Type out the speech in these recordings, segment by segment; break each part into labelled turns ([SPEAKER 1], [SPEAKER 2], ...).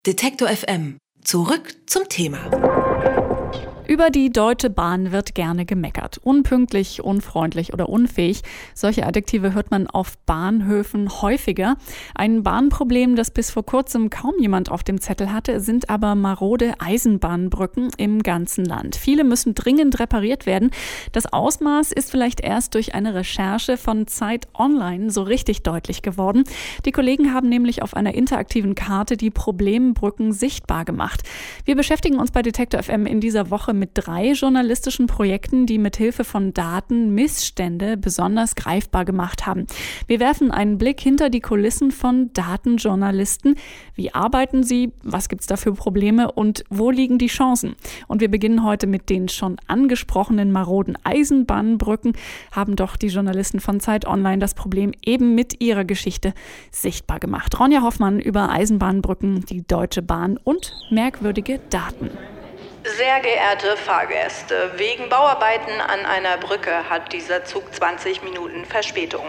[SPEAKER 1] Detektor FM. Zurück zum Thema.
[SPEAKER 2] Über die Deutsche Bahn wird gerne gemeckert. Unpünktlich, unfreundlich oder unfähig. Solche Adjektive hört man auf Bahnhöfen häufiger. Ein Bahnproblem, das bis vor kurzem kaum jemand auf dem Zettel hatte, sind aber marode Eisenbahnbrücken im ganzen Land. Viele müssen dringend repariert werden. Das Ausmaß ist vielleicht erst durch eine Recherche von Zeit Online so richtig deutlich geworden. Die Kollegen haben nämlich auf einer interaktiven Karte die Problembrücken sichtbar gemacht. Wir beschäftigen uns bei Detektor FM in dieser Woche mit 3 journalistischen Projekten, die mit Hilfe von Daten Missstände besonders greifbar gemacht haben. Wir werfen einen Blick hinter die Kulissen von Datenjournalisten. Wie arbeiten sie? Was gibt's da für Probleme? Und wo liegen die Chancen? Und wir beginnen heute mit den schon angesprochenen maroden Eisenbahnbrücken. Haben doch die Journalisten von Zeit Online das Problem eben mit ihrer Geschichte sichtbar gemacht. Ronja Hoffmann über Eisenbahnbrücken, die Deutsche Bahn und merkwürdige Daten.
[SPEAKER 3] Sehr geehrte Fahrgäste, wegen Bauarbeiten an einer Brücke hat dieser Zug 20 Minuten Verspätung.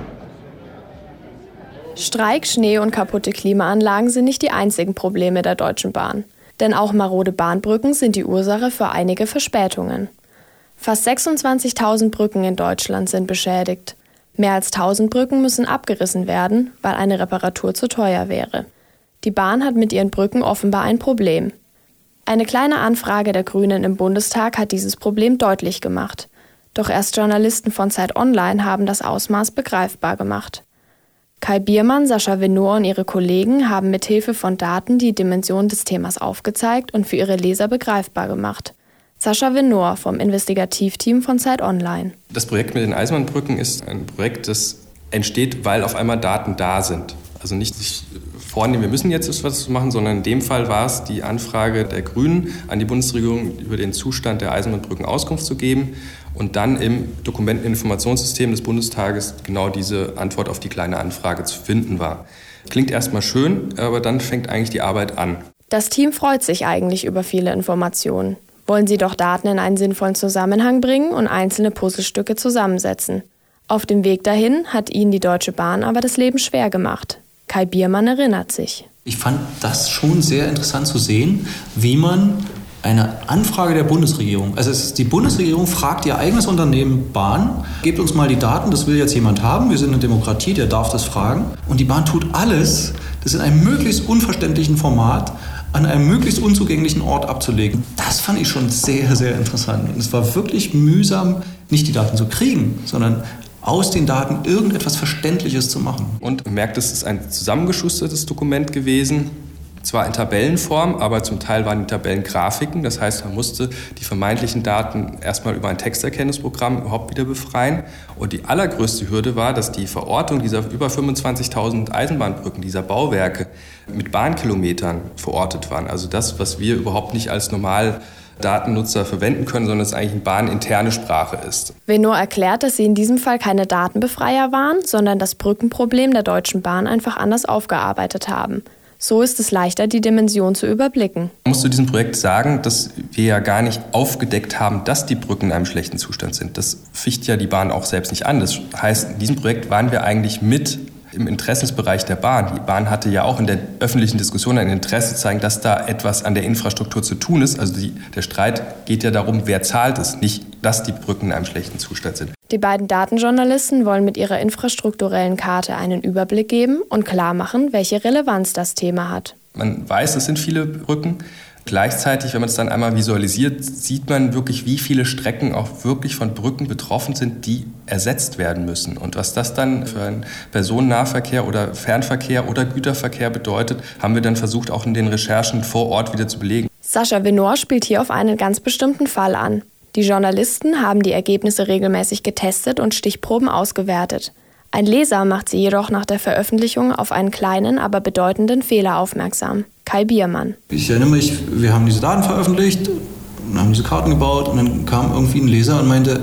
[SPEAKER 4] Streik, Schnee und kaputte Klimaanlagen sind nicht die einzigen Probleme der Deutschen Bahn. Denn auch marode Bahnbrücken sind die Ursache für einige Verspätungen. Fast 26.000 Brücken in Deutschland sind beschädigt. Mehr als 1.000 Brücken müssen abgerissen werden, weil eine Reparatur zu teuer wäre. Die Bahn hat mit ihren Brücken offenbar ein Problem. Eine kleine Anfrage der Grünen im Bundestag hat dieses Problem deutlich gemacht. Doch erst Journalisten von Zeit Online haben das Ausmaß begreifbar gemacht. Kai Biermann, Sascha Venor und ihre Kollegen haben mit Hilfe von Daten die Dimension des Themas aufgezeigt und für ihre Leser begreifbar gemacht. Sascha Venor vom Investigativteam von Zeit Online.
[SPEAKER 5] Das Projekt mit den Eisenbahnbrücken ist ein Projekt, das entsteht, weil auf einmal Daten da sind. Also nicht sich vornehmen, wir müssen jetzt etwas machen, sondern in dem Fall war es die Anfrage der Grünen an die Bundesregierung, über den Zustand der Eisenbahnbrücken Auskunft zu geben und dann im Dokumenteninformationssystem des Bundestages genau diese Antwort auf die kleine Anfrage zu finden war. Klingt erstmal schön, aber dann fängt eigentlich die Arbeit an.
[SPEAKER 4] Das Team freut sich eigentlich über viele Informationen. Wollen sie doch Daten in einen sinnvollen Zusammenhang bringen und einzelne Puzzlestücke zusammensetzen. Auf dem Weg dahin hat ihnen die Deutsche Bahn aber das Leben schwer gemacht. Kai Biermann erinnert sich.
[SPEAKER 6] Ich fand das schon sehr interessant zu sehen, wie man eine Anfrage der Bundesregierung, die Bundesregierung fragt ihr eigenes Unternehmen Bahn, gebt uns mal die Daten, das will jetzt jemand haben, wir sind eine Demokratie, der darf das fragen. Und die Bahn tut alles, das in einem möglichst unverständlichen Format an einem möglichst unzugänglichen Ort abzulegen. Das fand ich schon sehr, sehr interessant. Und es war wirklich mühsam, nicht die Daten zu kriegen, sondern aus den Daten irgendetwas Verständliches zu machen.
[SPEAKER 5] Und man merkt, es ist ein zusammengeschustertes Dokument gewesen, zwar in Tabellenform, aber zum Teil waren die Tabellen Grafiken. Das heißt, man musste die vermeintlichen Daten erstmal über ein Texterkennungsprogramm überhaupt wieder befreien. Und die allergrößte Hürde war, dass die Verortung dieser über 25.000 Eisenbahnbrücken, dieser Bauwerke, mit Bahnkilometern verortet waren. Also das, was wir überhaupt nicht als normal Datennutzer verwenden können, sondern es eigentlich eine bahninterne Sprache ist.
[SPEAKER 4] Venor erklärt, dass sie in diesem Fall keine Datenbefreier waren, sondern das Brückenproblem der Deutschen Bahn einfach anders aufgearbeitet haben. So ist es leichter, die Dimension zu überblicken.
[SPEAKER 5] Ich muss zu diesem Projekt sagen, dass wir ja gar nicht aufgedeckt haben, dass die Brücken in einem schlechten Zustand sind. Das ficht ja die Bahn auch selbst nicht an. Das heißt, in diesem Projekt waren wir eigentlich mit im Interessensbereich der Bahn. Die Bahn hatte ja auch in der öffentlichen Diskussion ein Interesse zu zeigen, dass da etwas an der Infrastruktur zu tun ist. Also der Streit geht ja darum, wer zahlt es, nicht, dass die Brücken in einem schlechten Zustand sind.
[SPEAKER 4] Die beiden Datenjournalisten wollen mit ihrer infrastrukturellen Karte einen Überblick geben und klar machen, welche Relevanz das Thema hat.
[SPEAKER 5] Man weiß, es sind viele Brücken. Gleichzeitig, wenn man es dann einmal visualisiert, sieht man wirklich, wie viele Strecken auch wirklich von Brücken betroffen sind, die ersetzt werden müssen. Und was das dann für einen Personennahverkehr oder Fernverkehr oder Güterverkehr bedeutet, haben wir dann versucht, auch in den Recherchen vor Ort wieder zu belegen.
[SPEAKER 4] Sascha Venor spielt hier auf einen ganz bestimmten Fall an. Die Journalisten haben die Ergebnisse regelmäßig getestet und Stichproben ausgewertet. Ein Leser macht sie jedoch nach der Veröffentlichung auf einen kleinen, aber bedeutenden Fehler aufmerksam. Kai Biermann.
[SPEAKER 6] Ich erinnere mich, wir haben diese Daten veröffentlicht und haben diese Karten gebaut und dann kam irgendwie ein Leser und meinte,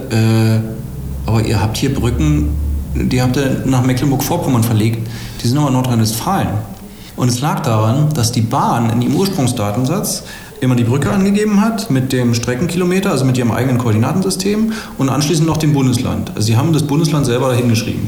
[SPEAKER 6] aber ihr habt hier Brücken, die habt ihr nach Mecklenburg-Vorpommern verlegt, die sind aber in Nordrhein-Westfalen. Und es lag daran, dass die Bahn in ihrem Ursprungsdatensatz immer die Brücke angegeben hat mit dem Streckenkilometer, also mit ihrem eigenen Koordinatensystem und anschließend noch dem Bundesland. Also sie haben das Bundesland selber dahin geschrieben.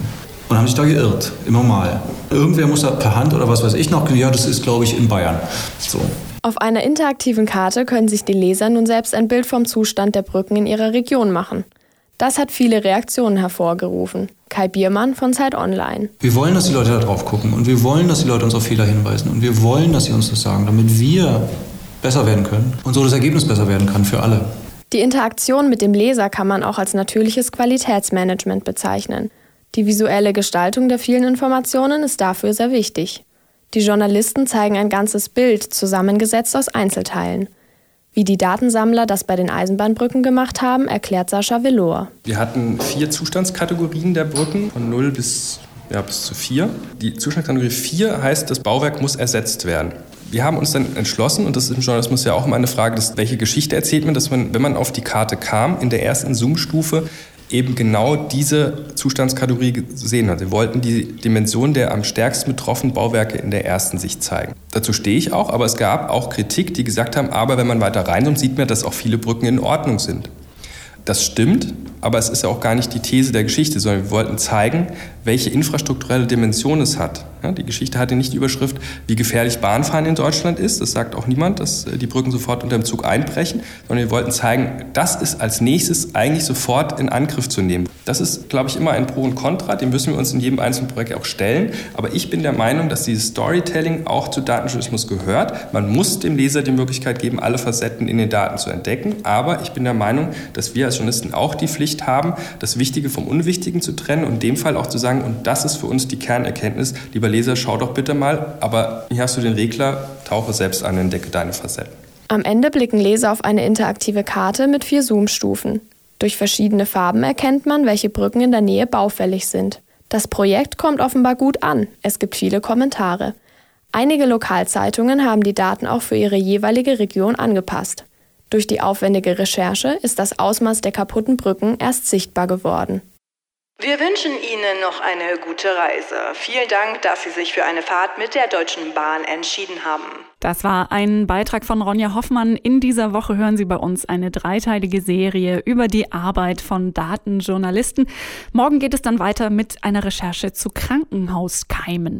[SPEAKER 6] und haben sich da geirrt, immer mal. Irgendwer muss da per Hand oder was weiß ich noch, ja, das ist, glaube ich, in Bayern. So.
[SPEAKER 4] Auf einer interaktiven Karte können sich die Leser nun selbst ein Bild vom Zustand der Brücken in ihrer Region machen. Das hat viele Reaktionen hervorgerufen. Kai Biermann von Zeit Online.
[SPEAKER 6] Wir wollen, dass die Leute da drauf gucken und wir wollen, dass die Leute uns auf Fehler hinweisen und wir wollen, dass sie uns das sagen, damit wir besser werden können und so das Ergebnis besser werden kann für alle.
[SPEAKER 4] Die Interaktion mit dem Leser kann man auch als natürliches Qualitätsmanagement bezeichnen. Die visuelle Gestaltung der vielen Informationen ist dafür sehr wichtig. Die Journalisten zeigen ein ganzes Bild, zusammengesetzt aus Einzelteilen. Wie die Datensammler das bei den Eisenbahnbrücken gemacht haben, erklärt Sascha Velour.
[SPEAKER 5] Wir hatten 4 Zustandskategorien der Brücken, von 0 bis zu 4. Die Zustandskategorie 4 heißt, das Bauwerk muss ersetzt werden. Wir haben uns dann entschlossen, und das ist im Journalismus ja auch immer eine Frage, welche Geschichte erzählt man, dass man, wenn man auf die Karte kam, in der ersten Zoom-Stufe eben genau diese Zustandskategorie gesehen hat. Wir wollten die Dimension der am stärksten betroffenen Bauwerke in der ersten Sicht zeigen. Dazu stehe ich auch, aber es gab auch Kritik, die gesagt haben, aber wenn man weiter reinzoomt, sieht man, dass auch viele Brücken in Ordnung sind. Das stimmt, aber es ist ja auch gar nicht die These der Geschichte, sondern wir wollten zeigen, welche infrastrukturelle Dimension es hat. Ja, die Geschichte hatte nicht die Überschrift, wie gefährlich Bahnfahren in Deutschland ist. Das sagt auch niemand, dass die Brücken sofort unter dem Zug einbrechen, sondern wir wollten zeigen, das ist als nächstes eigentlich sofort in Angriff zu nehmen. Das ist, glaube ich, immer ein Pro und Contra, dem müssen wir uns in jedem einzelnen Projekt auch stellen. Aber ich bin der Meinung, dass dieses Storytelling auch zu Datenjournalismus gehört. Man muss dem Leser die Möglichkeit geben, alle Facetten in den Daten zu entdecken. Aber ich bin der Meinung, dass wir als Journalisten auch die Pflicht haben, das Wichtige vom Unwichtigen zu trennen und in dem Fall auch zu sagen, und das ist für uns die Kernerkenntnis, lieber Leser, schau doch bitte mal, aber hier hast du den Regler, tauche selbst an, entdecke deine Facetten.
[SPEAKER 4] Am Ende blicken Leser auf eine interaktive Karte mit 4 Zoom-Stufen. Durch verschiedene Farben erkennt man, welche Brücken in der Nähe baufällig sind. Das Projekt kommt offenbar gut an. Es gibt viele Kommentare. Einige Lokalzeitungen haben die Daten auch für ihre jeweilige Region angepasst. Durch die aufwendige Recherche ist das Ausmaß der kaputten Brücken erst sichtbar geworden.
[SPEAKER 3] Wir wünschen Ihnen noch eine gute Reise. Vielen Dank, dass Sie sich für eine Fahrt mit der Deutschen Bahn entschieden haben.
[SPEAKER 2] Das war ein Beitrag von Ronja Hoffmann. In dieser Woche hören Sie bei uns eine 3-teilige Serie über die Arbeit von Datenjournalisten. Morgen geht es dann weiter mit einer Recherche zu Krankenhauskeimen.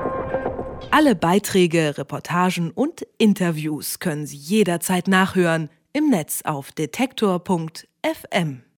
[SPEAKER 1] Alle Beiträge, Reportagen und Interviews können Sie jederzeit nachhören im Netz auf detektor.fm.